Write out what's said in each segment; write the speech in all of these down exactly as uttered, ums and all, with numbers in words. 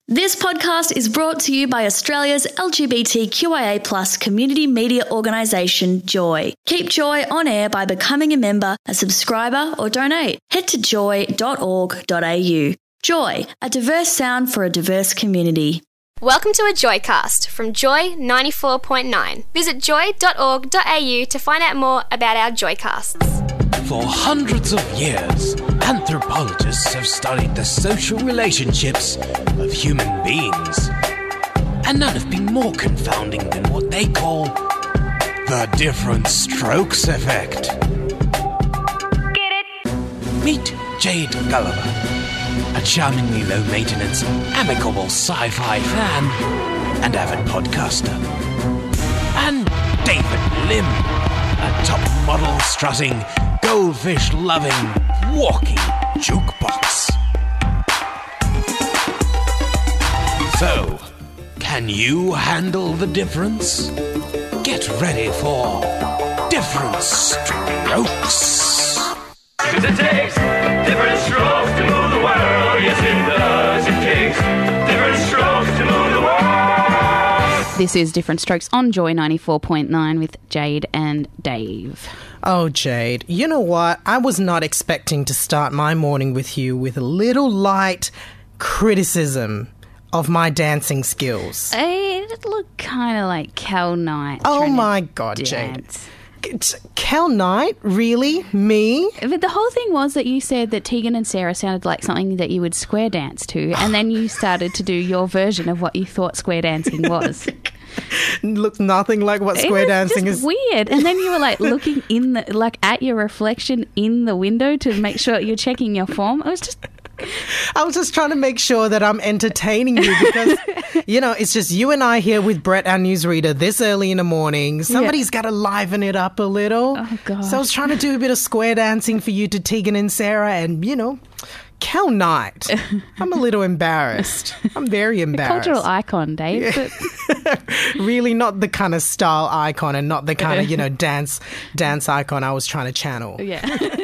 This podcast is brought to you by Australia's L G B T Q I A plus community media organisation, Joy. Keep Joy on air by becoming a member, a subscriber or donate. Head to joy dot org dot a u. Joy, a diverse sound for a diverse community. Welcome to a Joycast from Joy ninety-four point nine. Visit joy dot org dot a u to find out more about our Joycasts. For hundreds of years, anthropologists have studied the social relationships of human beings. And none have been more confounding than what they call the different strokes effect. Get it? Meet Jade Gulliver, a charmingly low-maintenance, amicable sci-fi fan and avid podcaster. And David Lim, a top model strutting, goldfish-loving, walking jukebox. So, can you handle the difference? Get ready for Different Strokes. 'Cause it takes different strokes to move the world. Yes, it does. It takes different strokes to move the world. This is Different Strokes on Joy ninety-four point nine with Jade and Dave. Oh, Jade, you know what? I was not expecting to start my morning with you with a little light criticism of my dancing skills. It looked kind of like Cal Knight. Oh, trying to my God, dance. Jade. It's Cal Knight? Really? Me? But the whole thing was that you said that Tegan and Sarah sounded like something that you would square dance to, and then you started to do your version of what you thought square dancing was. Looked nothing like what square it was dancing just is. Weird. And then you were like looking in the like at your reflection in the window to make sure you're checking your form. It was just I was just trying to make sure that I'm entertaining you because, you know, it's just you and I here with Brett, our newsreader, this early in the morning. Somebody's yeah. got to liven it up a little. Oh, God. So I was trying to do a bit of square dancing for you to Tegan and Sarah and, you know, Cal Knight. I'm a little embarrassed. I'm very embarrassed. Cultural icon, Dave. But really not the kind of style icon and not the kind of, you know, dance dance icon I was trying to channel. Yeah.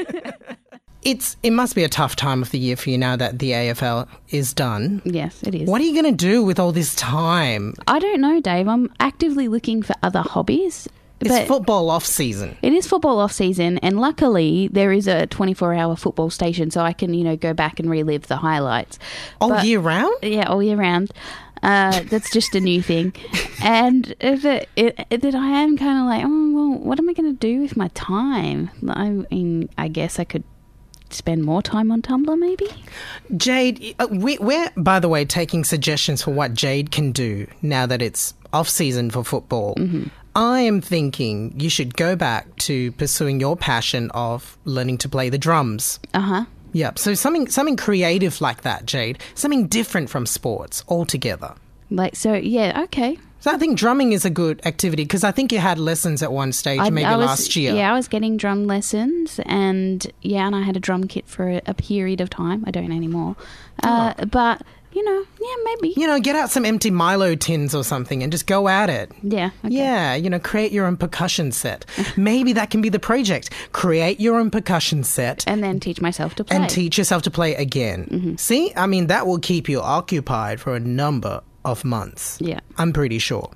It's it must be a tough time of the year for you now that the A F L is done. Yes, it is. What are you going to do with all this time? I don't know, Dave. I'm actively looking for other hobbies. It's football off season. It is football off season, and luckily there is a twenty-four hour football station, so I can, you know, go back and relive the highlights. All but, year round? Yeah, all year round. Uh, that's just a new thing. And if it, it, it, that I am kind of like, oh, well, what am I going to do with my time? I mean, I guess I could spend more time on Tumblr, maybe? Jade, uh, we, we're, by the way, taking suggestions for what Jade can do now that it's off-season for football. Mm-hmm. I am thinking you should go back to pursuing your passion of learning to play the drums. Uh-huh. Yeah, so something something creative like that, Jade. Something different from sports altogether. Like, so, yeah, okay. So I think drumming is a good activity because I think you had lessons at one stage, I, maybe I was, last year. Yeah, I was getting drum lessons and, yeah, and I had a drum kit for a, a period of time. I don't anymore. Uh, oh. But, you know, yeah, maybe. You know, get out some empty Milo tins or something and just go at it. Yeah. Okay. Yeah, you know, create your own percussion set. Maybe that can be the project. Create your own percussion set. And then teach myself to play. And teach yourself to play again. Mm-hmm. See? I mean, that will keep you occupied for a number of months. Yeah. I'm pretty sure.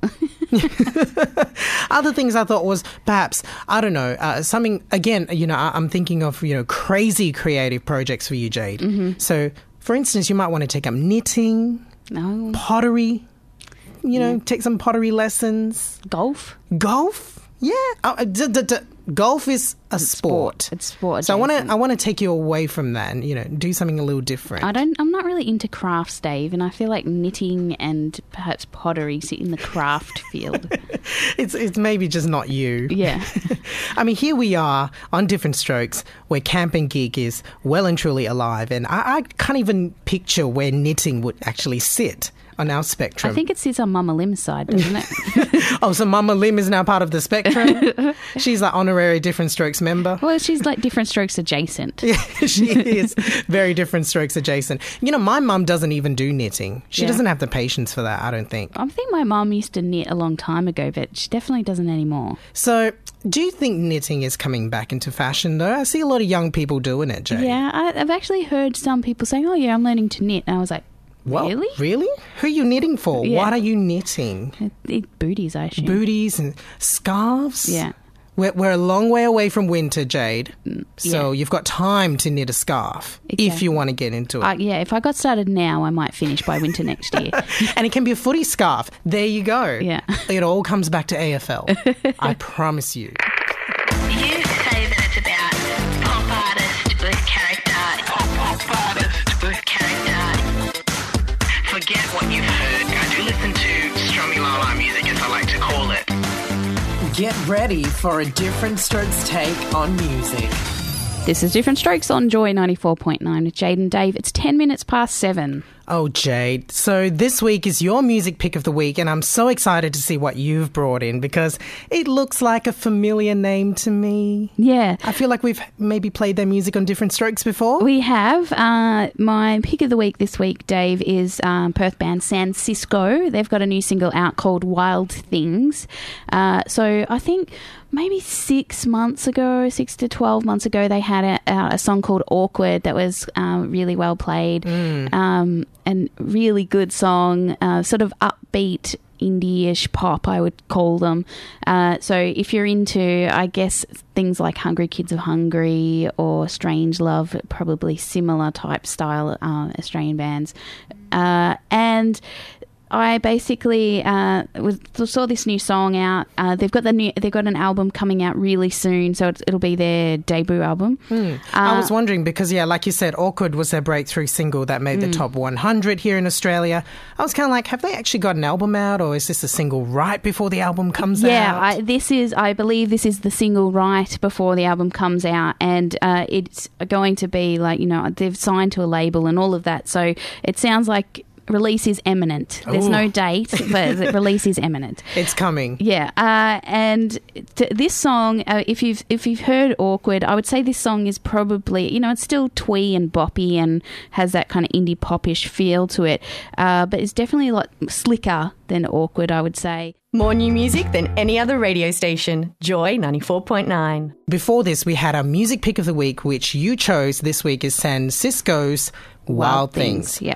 Other things I thought was perhaps, I don't know, uh, something, again, you know, I, I'm thinking of, you know, crazy creative projects for you, Jade. Mm-hmm. So, for instance, you might want to take up knitting, no. pottery, you know, yeah. take some pottery lessons. Golf? Golf? Yeah. Uh, d- d- d- golf is a it's sport. sport. It's sport. So I want to I want to take you away from that and, you know, do something a little different. I don't I'm not really into crafts, Dave, and I feel like knitting and perhaps pottery sit in the craft field. It's it's maybe just not you. Yeah. I mean, here we are on Different Strokes where Camping Geek is well and truly alive, and I, I can't even picture where knitting would actually sit on our spectrum. I think it sits on Mama Lim's side, doesn't it? Oh, so Mama Lim is now part of the spectrum? She's like honorary Different Strokes member? Well, she's like Different Strokes adjacent. Yeah, she is. Very Different Strokes adjacent. You know, my mum doesn't even do knitting. She yeah. doesn't have the patience for that, I don't think. I think my mum used to knit a long time ago, but she definitely doesn't anymore. So, do you think knitting is coming back into fashion, though? I see a lot of young people doing it, Jay. Yeah, I, I've actually heard some people saying, oh, yeah, I'm learning to knit. And I was like, Well, Really? Really? Who are you knitting for? Yeah. What are you knitting? It, it, booties, I assume. Booties and scarves? Yeah. We're, we're a long way away from winter, Jade. So yeah. you've got time to knit a scarf if Exactly. you want to get into it. Uh, yeah, if I got started now, I might finish by winter next year. And it can be a footy scarf. There you go. Yeah. It all comes back to A F L. I promise you. You say that it's about pop artist with character. Pop, pop artist with character. Forget what you've heard. Go do listen to Strummy Lala music, as I like to call it. Get ready for a Different Strokes take on music. This is Different Strokes on Joy ninety-four point nine with Jade and Dave. It's ten minutes past seven. Oh, Jade. So this week is your music pick of the week, and I'm so excited to see what you've brought in because it looks like a familiar name to me. Yeah. I feel like we've maybe played their music on Different Strokes before. We have. Uh, my pick of the week this week, Dave, is um, Perth band San Cisco. They've got a new single out called Wild Things. Uh, so I think maybe six months ago, six to twelve months ago, they had a, a song called Awkward that was um, really well played. Mm. Um, and really good song, uh, sort of upbeat indie-ish pop, I would call them. Uh, so if you're into, I guess, things like Hungry Kids of Hungry or Strange Love, probably similar type style uh, Australian bands. Uh, and I basically uh, was, saw this new song out. Uh, they've got the new, they've got an album coming out really soon, so it's, it'll be their debut album. Mm. Uh, I was wondering because, yeah, like you said, Awkward was their breakthrough single that made mm. the top one hundred here in Australia. I was kind of like, have they actually got an album out, or is this a single right before the album comes yeah, out? Yeah, this is, I believe this is the single right before the album comes out, and uh, it's going to be like, you know, they've signed to a label and all of that, so it sounds like release is imminent. There's Ooh. no date, but the release is imminent. It's coming. Yeah, uh, and t- this song, uh, if you've if you've heard Awkward, I would say this song is probably, you know, it's still twee and boppy and has that kind of indie popish feel to it, uh, but it's definitely a lot slicker than Awkward, I would say. More new music than any other radio station. Joy ninety-four point nine. Before this, we had our music pick of the week, which you chose this week is San Cisco's Wild, Wild Things. Things. Yeah.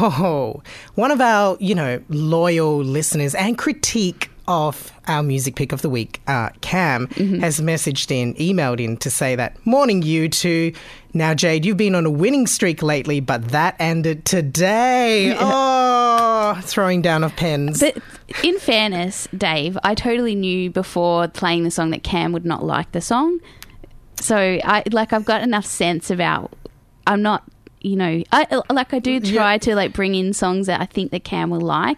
Oh, one of our, you know, loyal listeners and critique of our music pick of the week, uh, Cam, mm-hmm. has messaged in, emailed in to say that, morning you two. Now, Jade, you've been on a winning streak lately, but that ended today. Yeah. Oh, throwing down of pens. But in fairness, Dave, I totally knew before playing the song that Cam would not like the song. So, I like, I've got enough sense about, I'm not, you know, I like I do try yeah. to like bring in songs that I think that Cam will like.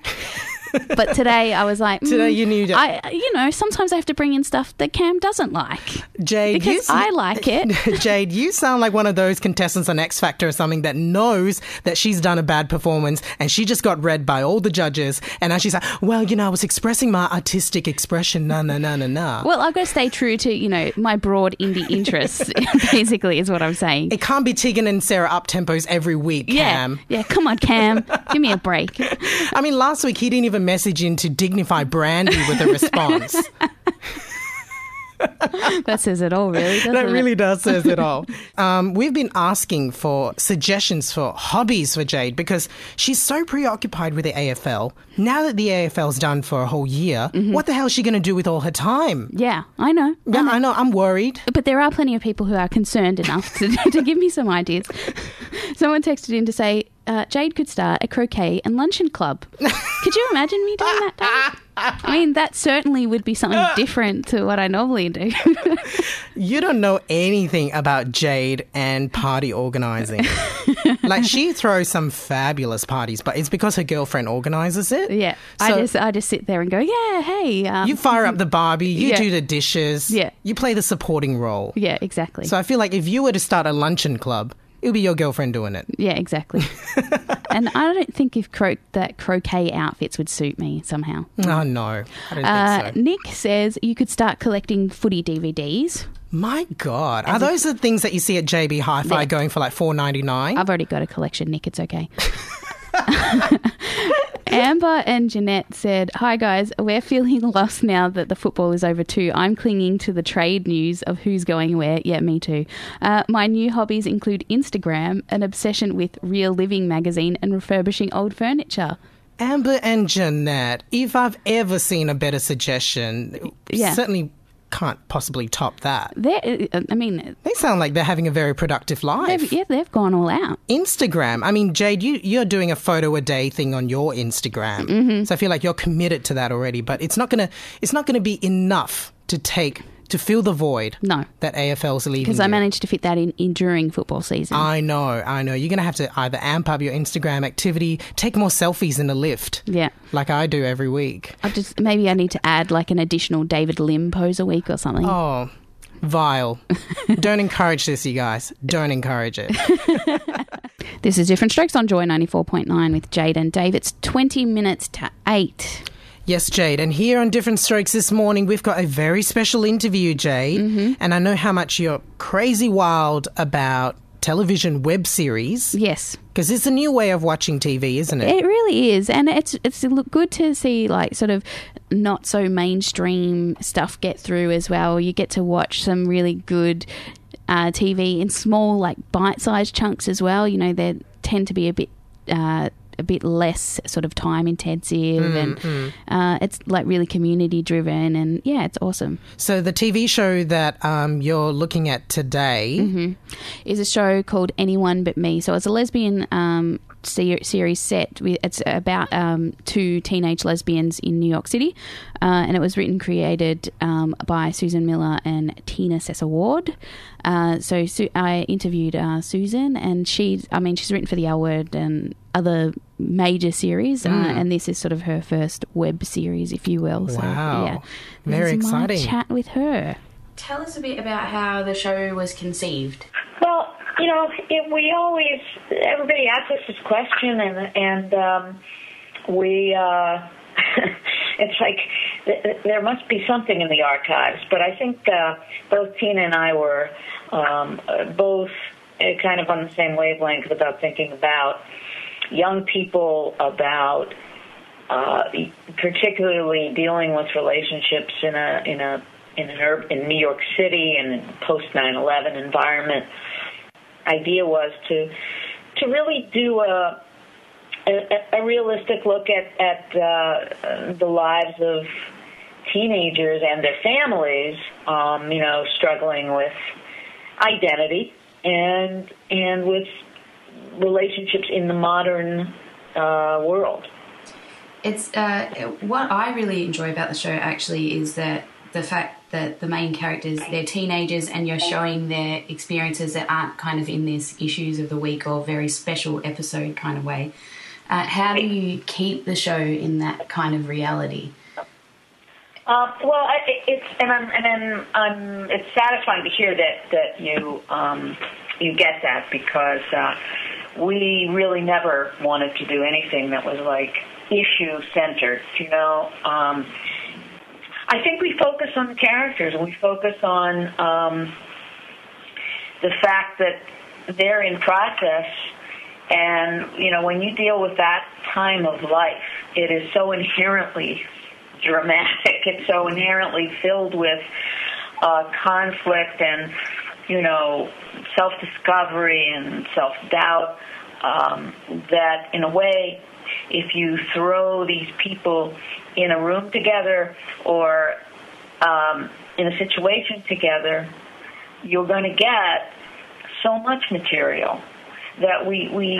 But today I was like, mm, today you knew. I, you know, sometimes I have to bring in stuff that Cam doesn't like. Jade, because you, I like it. Jade, you sound like one of those contestants on X Factor or something that knows that she's done a bad performance and she just got read by all the judges. And now she's like, well, you know, I was expressing my artistic expression. No, no, no, no, no. Well, I've got to stay true to, you know, my broad indie interests. Basically, is what I'm saying. It can't be Tegan and Sarah up tempos every week, Cam. Yeah, yeah. Come on, Cam, give me a break. I mean, last week he didn't even message in to dignify Brandy with a response. That says it all, really, doesn't that it? really does says it all. Um, we've been asking for suggestions for hobbies for Jade because she's so preoccupied with the A F L. Now that the A F L's done for a whole year, mm-hmm. what the hell is she going to do with all her time? Yeah, I know. Yeah, I know. I know. I'm worried. But there are plenty of people who are concerned enough to, to give me some ideas. Someone texted in to say, uh, Jade could start a croquet and luncheon club. Could you imagine me doing that, Dave? I mean, that certainly would be something different to what I normally do. You don't know anything about Jade and party organising. Like, she throws some fabulous parties, but it's because her girlfriend organises it. Yeah. So, I just I just sit there and go, yeah, hey. Um, you fire up the Barbie, you yeah. do the dishes. Yeah. You play the supporting role. Yeah, exactly. So I feel like if you were to start a luncheon club, it would be your girlfriend doing it. Yeah, exactly. And I don't think if cro- that croquet outfits would suit me somehow. Oh, no. I don't uh, think so. Nick says you could start collecting footy D V Ds. My God. Are those the things that you see at J B Hi-Fi yeah. going for like four ninety-nine? I've already got a collection, Nick. It's okay. Amber and Jeanette said, "Hi guys, we're feeling lost now that the football is over too. I'm clinging to the trade news of who's going where. Yeah, me too. Uh, my new hobbies include Instagram, an obsession with Real Living magazine, and refurbishing old furniture." Amber and Jeanette, if I've ever seen a better suggestion, Yeah. certainly can't possibly top that. They're, I mean, They sound like they're having a very productive life. they've, yeah, they've gone all out. Instagram. I mean, Jade, you, you're doing a photo a day thing on your Instagram. Mm-hmm. So I feel like you're committed to that already, but it's not going to it's not going to be enough to take to fill the void No. that A F L's leaving Because I you. managed to fit that in, in during football season. I know, I know. You're going to have to either amp up your Instagram activity, take more selfies in the lift, yeah. like I do every week. I just maybe I need to add like an additional David Lim pose a week or something. Oh, vile. Don't encourage this, you guys. Don't encourage it. This is Different Strokes on Joy ninety-four point nine with Jade and Dave. It's twenty minutes to eight. Yes, Jade. And here on Different Strokes this morning, we've got a very special interview, Jade. Mm-hmm. And I know how much you're crazy wild about television web series. Yes. Because it's a new way of watching T V, isn't it? It really is, and it's it's look good to see like sort of not so mainstream stuff get through as well. You get to watch some really good uh, T V in small like bite-sized chunks as well. You know, they tend to be a bit uh, a bit less sort of time intensive, mm, and mm. Uh, it's like really community driven, and yeah, it's awesome. So the T V show that um, you're looking at today mm-hmm. is a show called Anyone But Me. So it's a lesbian um, ser- series set. With, it's about um, two teenage lesbians in New York City, uh, and it was written, created um, by Susan Miller and Tina Sessa Ward. Uh, so Su- I interviewed uh, Susan, and she, I mean, she's written for The L Word and other major series, mm. uh, and this is sort of her first web series, if you will. So, wow. Yeah. Very This is my exciting. chat with her. Tell us a bit about how the show was conceived. Well, you know, it, we always, everybody asks us this question, and, and um, we, uh, it's like th- there must be something in the archives, but I think uh, both Tina and I were um, both kind of on the same wavelength about thinking about young people, about uh, particularly dealing with relationships in a in a in an urban, in New York City and in post nine eleven environment. Idea was to to really do a a, a realistic look at at uh, the lives of teenagers and their families, um, you know, struggling with identity and and with relationships in the modern uh, world. It's uh, what I really enjoy about the show actually is that the fact that the main characters, they're teenagers, and you're showing their experiences that aren't kind of in this issues of the week or very special episode kind of way. Uh, how do you keep the show in that kind of reality? Uh, well, I, it's and I'm and I'm, I'm, it's satisfying to hear that that you um, you get that, because uh, we really never wanted to do anything that was like issue centered. You know, um, I think we focus on the characters, and we focus on um, the fact that they're in process. And you know, when you deal with that time of life, it is so inherently dramatic. It's so inherently filled with uh, conflict and, you know, self-discovery and self-doubt, um, that in a way, if you throw these people in a room together or um, in a situation together, you're going to get so much material that we we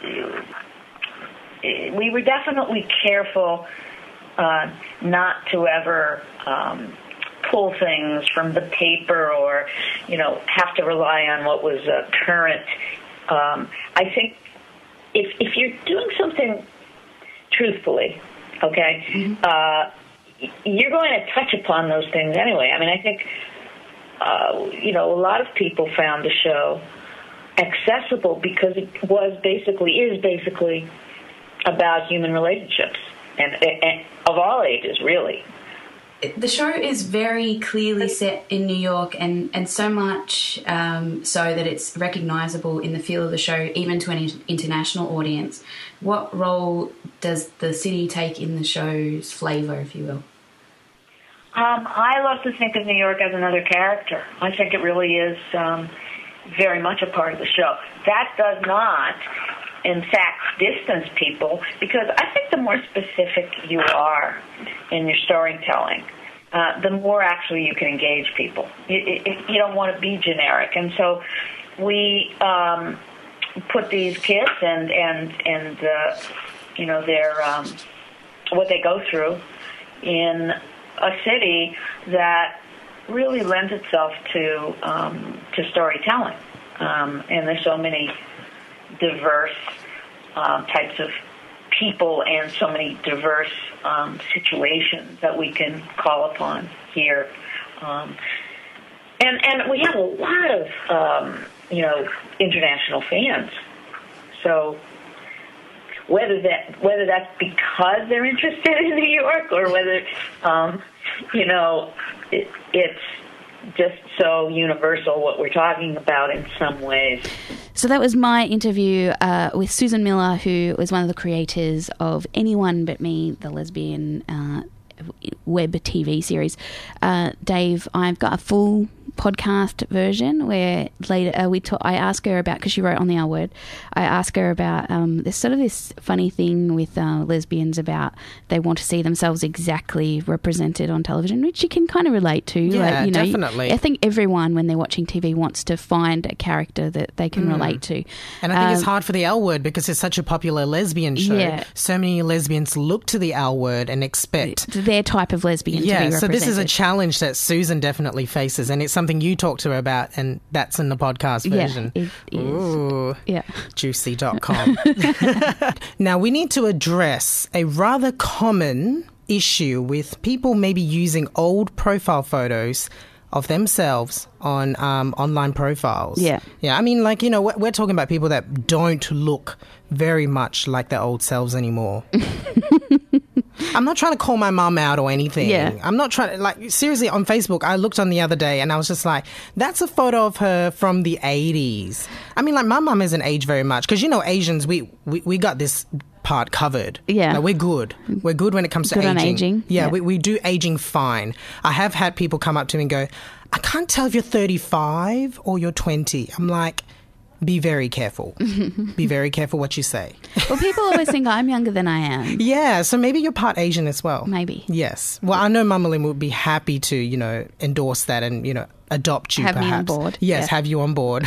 we were definitely careful Uh, not to ever um, pull things from the paper or, you know, have to rely on what was uh, current. Um, I think if if you're doing something truthfully, okay, mm-hmm. uh, you're going to touch upon those things anyway. I mean, I think, uh, you know, a lot of people found the show accessible because it was basically, is basically about human relationships. And, and of all ages, really. the show is very clearly set in New York, and, and so much um, so that it's recognisable in the feel of the show, even to an international audience. What role does the city take in the show's flavour, if you will? Um, I love to think of New York as another character. I think it really is um, very much a part of the show. That does not, in fact, distance people, because I think the more specific you are in your storytelling, uh, the more actually you can engage people. You, you, you don't want to be generic. And so we um, put these kids and, and, and uh, you know, their um, what they go through in a city that really lends itself to um, to storytelling, um, and there's so many diverse uh, types of people and so many diverse um, situations that we can call upon here, um, and and we have a lot of um, you know international fans, so. Whether that whether that's because they're interested in New York, or whether um, you know it, it's just so universal what we're talking about in some ways. So that was my interview uh, with Susan Miller, who was one of the creators of Anyone But Me, the lesbian uh, web T V series. Uh, Dave, I've got a full podcast version where later uh, we talk, I ask her about, because she wrote on the R Word, I ask her about um, there's sort of this funny thing with uh, lesbians about they want to see themselves exactly represented on television, which you can kind of relate to. Yeah, like, you know, definitely. I think everyone, when they're watching T V, wants to find a character that they can mm. relate to. And I think um, it's hard for the L Word because it's such a popular lesbian show. Yeah. So many lesbians look to the L Word and expect their type of lesbian yeah, to be so represented. this is a challenge that Susan definitely faces, and it's something you talk to her about, and that's in the podcast version. Yeah, it is. Ooh, yeah. juicy dot com. Now, we need to address a rather common issue with people maybe using old profile photos of themselves on um, online profiles. Yeah. Yeah, I mean, like, you know, we're, we're talking about people that don't look very much like their old selves anymore. I'm not trying to call my mum out or anything. Yeah. I'm not trying to, like, seriously, on Facebook, I looked on the other day and I was just like, that's a photo of her from the eighties. I mean, like, my mum hasn't aged very much because, you know, Asians, we, we, we got this part covered. Yeah. Like, we're good. We're good when it comes to Good aging. on aging. Yeah, Yeah. We, we do aging fine. I have had people come up to me and go, I can't tell if you're thirty-five or you're twenty. I'm like, be very careful. Be very careful what you say. Well, people always think I'm younger than I am. Yeah, so maybe you're part Asian as well. Maybe. Yes. Well, I know Mama Lim would be happy to, you know, endorse that and, you know, adopt you Have me perhaps. on board. Yes, Yeah. have you on board.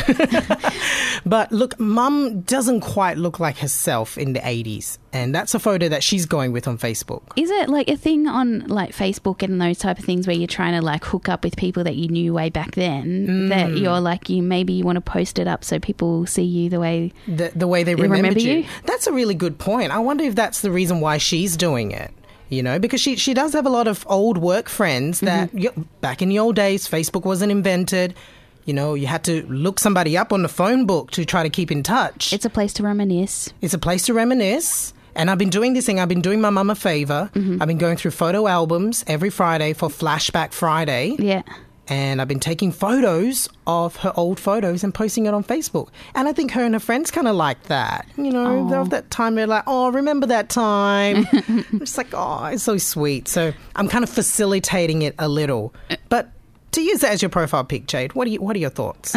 But look, Mum doesn't quite look like herself in the eighties. And that's a photo that she's going with on Facebook. Is it like a thing on like Facebook and those type of things where you're trying to like hook up with people that you knew way back then Mm. that you're like, you maybe you want to post it up so people see you the way The, the way they They remembered remember you. you? That's a really good point. I wonder if that's the reason why she's doing it. You know, because she, she does have a lot of old work friends that Mm-hmm. yeah, back in the old days, Facebook wasn't invented. You know, you had to look somebody up on the phone book to try to keep in touch. it's a place to reminisce. It's a place to reminisce. And I've been doing this thing. I've been doing my mum a favour. Mm-hmm. I've been going through photo albums every Friday for Flashback Friday. Yeah. And I've been taking photos of her old photos and posting it on Facebook. And I think her and her friends kind of like that. You know, Aw. of that time they're like, oh, remember that time? I'm just like, oh, it's so sweet. So I'm kind of facilitating it a little. But to use that as your profile pic, Jade, what are you, what are your thoughts? Uh,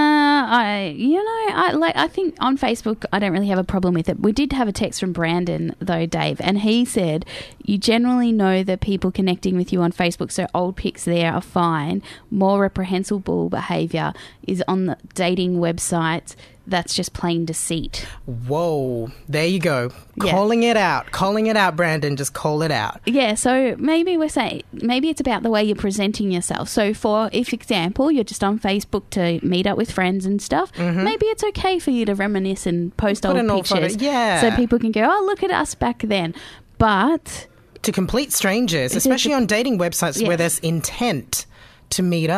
I, you know, I like. I think on Facebook, I don't really have a problem with it. We did have a text from Brandon though, Dave, and he said you generally know the people connecting with you on Facebook, so old pics there are fine. More reprehensible behaviour is on the dating websites. That's just plain deceit. Whoa, there you go. Yeah. Calling it out. Calling it out, Brandon. Just call it out. Yeah, so maybe we're saying maybe it's about the way you're presenting yourself. So for if example, you're just on Facebook to meet up with friends and stuff, maybe it's okay for you to reminisce and post Mm-hmm. Put old an old photo, pictures. yeah. So people can go, oh, look at us back then. But To complete strangers, It is especially a- on dating websites Yeah. where there's intent to meet up.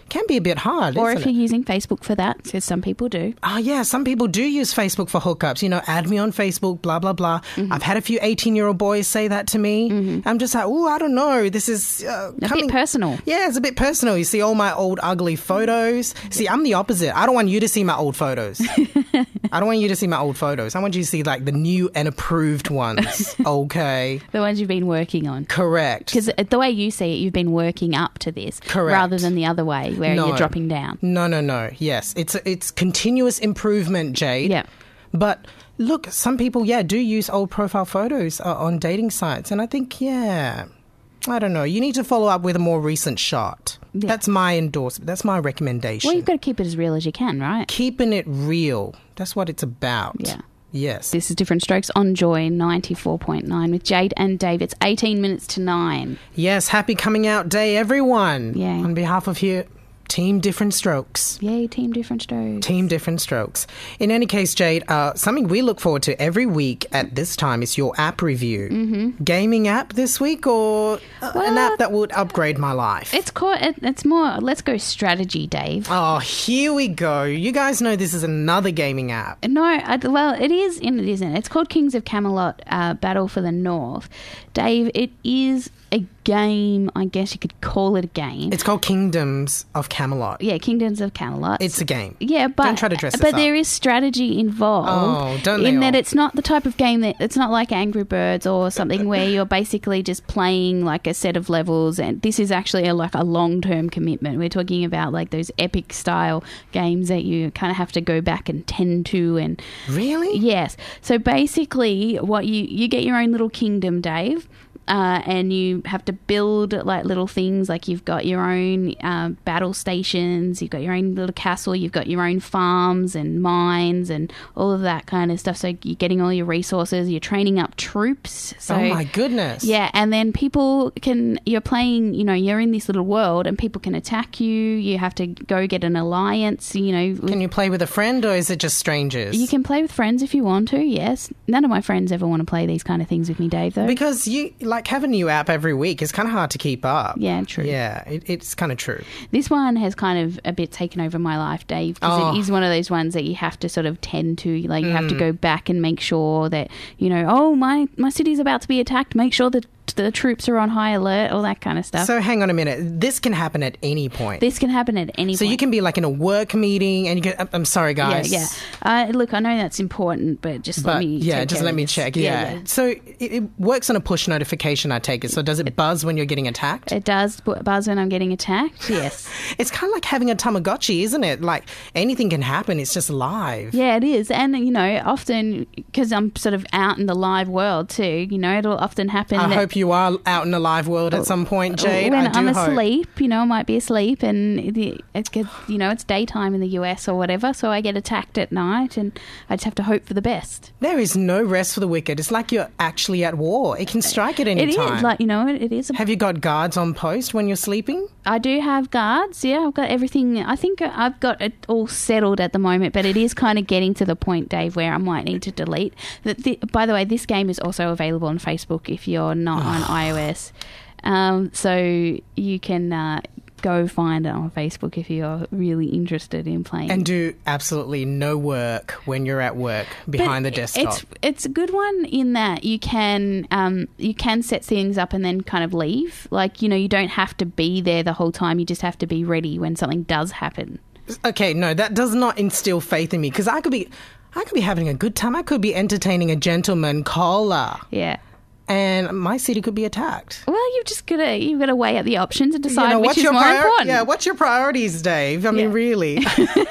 can be a bit hard, Or isn't if it? you're using Facebook for that, because some people do. Oh, yeah, some people do use Facebook for hookups. You know, add me on Facebook, blah, blah, blah. Mm-hmm. I've had a few eighteen-year-old boys say that to me. Mm-hmm. I'm just like, oh, I don't know. This is uh, A coming... bit personal. Yeah, it's a bit personal. You see all my old ugly photos. See, I'm the opposite. I don't want you to see my old photos. I don't want you to see my old photos. I want you to see, like, the new and approved ones, okay? The ones you've been working on. Correct. Because the way you see it, you've been working up to this. Correct. Rather than the other way, where No. you're dropping down. No, no, no. Yes, it's it's continuous improvement, Jade. Yeah. But look, some people, yeah, do use old profile photos uh, on dating sites. And I think, yeah, I don't know. You need to follow up with a more recent shot. Yeah. That's my endorsement. That's my recommendation. Well, you've got to keep it as real as you can, right? Keeping it real. That's what it's about. Yeah. Yes. This is Different Strokes on Joy ninety-four point nine with Jade and Dave. It's eighteen minutes to nine. Yes, happy coming out day, everyone. Yeah. On behalf of here, Team Different Strokes. Yay, Team Different Strokes. Team Different Strokes. In any case, Jade, uh, something we look forward to every week at this time is your app review. Mm-hmm. Gaming app this week, or uh, Well, an app that would upgrade my life? It's called, it, it's more, let's go strategy, Dave. Oh, here we go. You guys know this is another gaming app. No, I, well, it is and it isn't. It's called Kings of Camelot uh, Battle for the North. Dave, it is a game, I guess you could call it a game. It's called Kingdoms of Camelot. Yeah, Kingdoms of Camelot. It's a game. Yeah, but Don't try to dress this but up. there is strategy involved. Oh, don't they in that all? it's not the type of game that it's not like Angry Birds or something where you're basically just playing like a set of levels, and this is actually a, like a long-term commitment. We're talking about like those epic style games that you kind of have to go back and tend to, and Really? yes. So basically, what you you get your own little kingdom, Dave. Uh, and you have to build like little things, like you've got your own uh, battle stations, you've got your own little castle, you've got your own farms and mines and all of that kind of stuff. So you're getting all your resources, you're training up troops. So, Oh, my goodness. yeah, and then people can, you're playing, you know, you're in this little world and people can attack you. You have to go get an alliance, you know. with- Can you play with a friend, or is it just strangers? you can play with friends if you want to, yes. None of my friends ever want to play these kind of things with me, Dave, though. Because you like have a new app every week. It's kind of hard to keep up. Yeah, true. Yeah, it, it's kind of true. This one has kind of a bit taken over my life, Dave, because Oh. it is one of those ones that you have to sort of tend to. Like, you have Mm. to go back and make sure that, you know, oh, my, my city's about to be attacked. Make sure that the troops are on high alert, all that kind of stuff. So hang on a minute. This can happen at any point. this can happen at any so point. you can be like in a work meeting, and you can. I'm- I'm sorry, guys. Yeah, yeah. Uh, look, I know that's important, but just let But me yeah, take just care let of me this. check. Yeah. So it, it works on a push notification, I take it. So does it buzz when you're getting attacked? It does bu- buzz when I'm getting attacked, yes. It's kind of like having a Tamagotchi, isn't it? Like anything can happen. It's just live. Yeah, it is. And, you know, often, because I'm sort of out in the live world too, you know, it'll often happen I that hope you are out in the live world at some point, Jade. when I do I'm hope. asleep, you know, I might be asleep, and the, it's good, you know, it's daytime in the U S or whatever, so I get attacked at night, and I just have to hope for the best. There is no rest for the wicked. It's like you're actually at war. It can strike at any It time. is like, you know, it, it is. A, Have you got guards on post when you're sleeping? I do have guards. Yeah, I've got everything. I think I've got it all settled at the moment, but it is kind of getting to the point, Dave, where I might need to delete. The, the, by the way, this game is also available on Facebook if you're not on iOS. Um, so you can uh, go find it on Facebook if you're really interested in playing. And do absolutely no work when you're at work behind But the desktop. It's it's a good one in that you can um, you can set things up and then kind of leave. Like, you know, you don't have to be there the whole time. You just have to be ready when something does happen. Okay, no, that does not instill faith in me, because I could be, I could be having a good time. I could be entertaining a gentleman caller, Yeah. and my city could be attacked. Well, you've just got to you've got to weigh up the options and decide You know, which what's is your more prior- important. Yeah, what's your priorities, Dave? I mean, Yeah. really.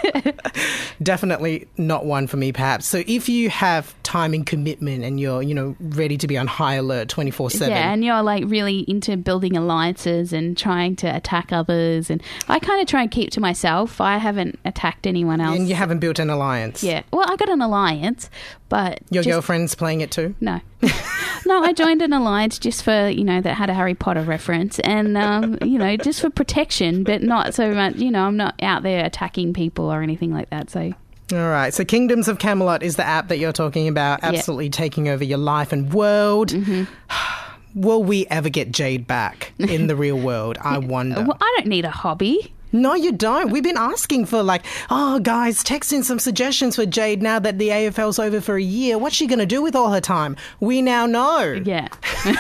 Definitely not one for me, perhaps. So if you have time and commitment and you're, you know, ready to be on high alert twenty-four seven. Yeah, and you're like really into building alliances and trying to attack others. And I kind of try and keep to myself. I haven't attacked anyone else. And you haven't built an alliance. Yeah. Well, I got an alliance, but Your just- girlfriend's playing it too? No. No, I joined an alliance just for, you know, that had a Harry Potter reference and, um, you know, just for protection, but not so much, you know, I'm not out there attacking people or anything like that. So, All right. So Kingdoms of Camelot is the app that you're talking about, Yeah. absolutely taking over your life and world. Mm-hmm. Will we ever get Jade back in the real world? I wonder. well, I don't need a hobby. No, you don't. We've been asking for like, oh, guys, text in some suggestions for Jade now that the A F L's over for a year. What's she going to do with all her time? We now know. Yeah.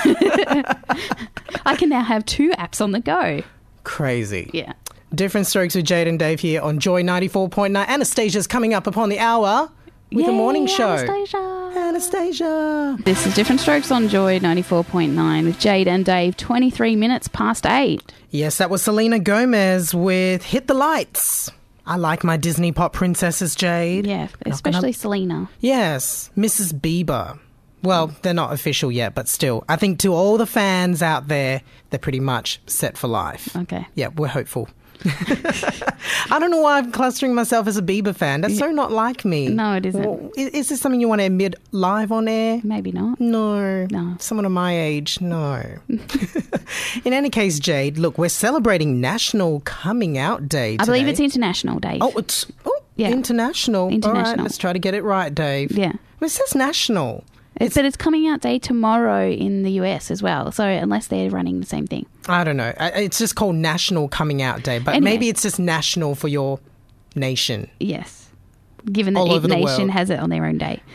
I can now have two apps on the go. Crazy. Yeah. Different Strokes with Jade and Dave here on Joy ninety-four point nine. Anastasia's coming up upon the hour with Yay, the morning show. Anastasia. Anastasia. This is Different Strokes on Joy ninety-four point nine with Jade and Dave, twenty-three minutes past eight. Yes, that was Selena Gomez with Hit the Lights. I like my Disney pop princesses, Jade. Yeah, especially gonna... Selena. Yes, Missus Bieber. Well, they're not official yet, but still. I think to all the fans out there, they're pretty much set for life. Okay. Yeah, we're hopeful. I don't know why I'm clustering myself as a Bieber fan. That's so not like me. No, it isn't. Well, is, is this something you want to admit live on air? Maybe not. No. No. Someone of my age, no. In any case, Jade, look, we're celebrating National Coming Out Day today. I believe it's International Day. Oh, it's oh, yeah. International. International. All right, let's try to get it right, Dave. Yeah. Well, it says national. It's, but it's Coming Out Day tomorrow in the U S as well. So unless they're running the same thing. I don't know. It's just called National Coming Out Day. But anyway. Maybe it's just national for your nation. Yes. Given that All each over the nation world. has it on their own day.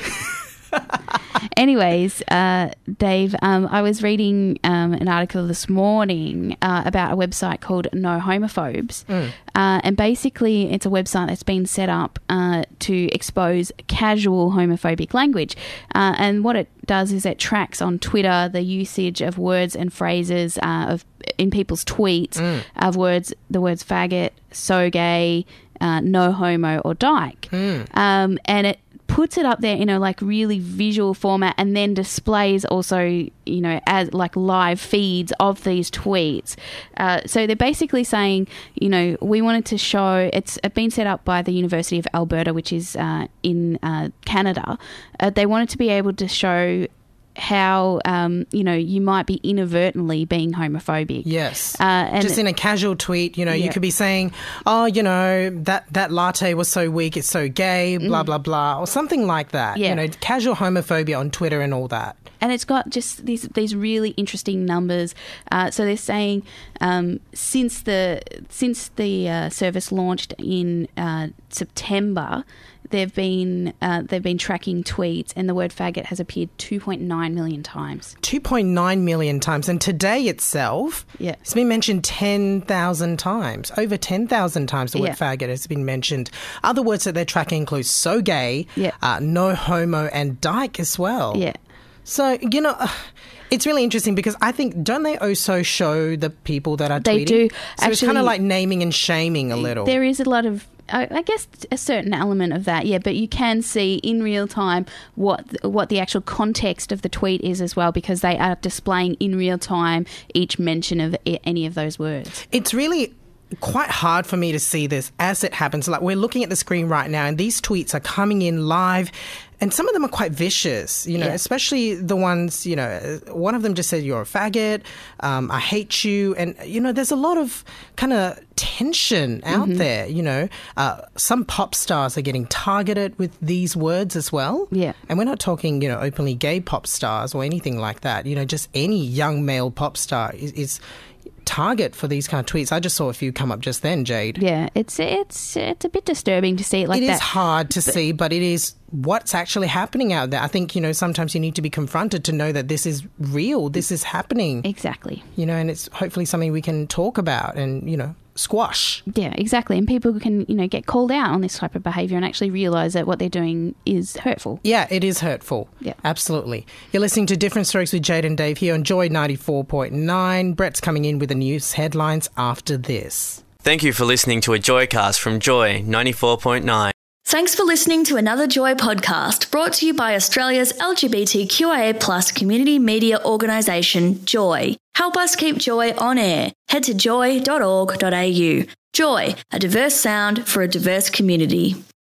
Anyways, uh, Dave, um, I was reading um, an article this morning uh, about a website called No Homophobes. Mm. Uh, and basically, it's a website that's been set up uh, to expose casual homophobic language. Uh, and what it does is it tracks on Twitter the usage of words and phrases uh, of in people's tweets Mm. of words, the words faggot, so gay, uh, no homo, or dyke. Mm. Um, and it puts it up there in a like really visual format and then displays also, you know, as like live feeds of these tweets. Uh, so they're basically saying, you know, we wanted to show, it's been set up by the University of Alberta, which is uh, in uh, Canada. Uh, they wanted to be able to show how, um, you know, you might be inadvertently being homophobic. Yes. Uh, and just in a casual tweet, you know, yeah. you could be saying, oh, you know, that, that latte was so weak, it's so gay, blah, Mm. blah, blah, or something like that. Yeah. You know, casual homophobia on Twitter and all that. And it's got just these these really interesting numbers. Uh, so they're saying um, since the since the uh, service launched in uh, September, they've been uh, they've been tracking tweets, and the word faggot has appeared two point nine million times. two point nine million times. And today itself, Yeah. it's been mentioned ten thousand times. Over ten thousand times the word Yeah. faggot has been mentioned. Other words that they're tracking include so gay, Yeah. uh, no homo, and dyke as well. Yeah. So, you know, uh, it's really interesting because I think, don't they also show the people that are They tweeting? do. So it's kind Actually, of like naming and shaming a little. There is a lot of, I I guess, a certain element of that, yeah. But you can see in real time what what the actual context of the tweet is as well, because they are displaying in real time each mention of i- any of those words. It's really quite hard for me to see this as it happens. Like, we're looking at the screen right now and these tweets are coming in live, and some of them are quite vicious, you know, Yeah. especially the ones, you know, one of them just said, you're a faggot, um, I hate you. And, you know, there's a lot of kind of tension out Mhm. there, you know. Uh, some pop stars are getting targeted with these words as well. Yeah. And we're not talking, you know, openly gay pop stars or anything like that. You know, just any young male pop star is, is target for these kind of tweets. I just saw a few come up just then, Jade. Yeah, it's it's it's a bit disturbing to see it like It that. is hard to see, but it is what's actually happening out there. I think, you know, sometimes you need to be confronted to know that this is real, this is happening. Exactly. You know, and it's hopefully something we can talk about and, you know, squash. Yeah, exactly. And people can, you know, get called out on this type of behaviour and actually realise that what they're doing is hurtful. Yeah, it is hurtful. Yeah. Absolutely. You're listening to Different Strokes with Jade and Dave here on Joy ninety-four point nine. Brett's coming in with the news headlines after this. Thank you for listening to a Joycast from Joy ninety-four point nine. Thanks for listening to another Joy podcast brought to you by Australia's L G B T Q I A plus community media organisation, Joy. Help us keep Joy on air. Head to joy dot org dot a u. Joy, a diverse sound for a diverse community.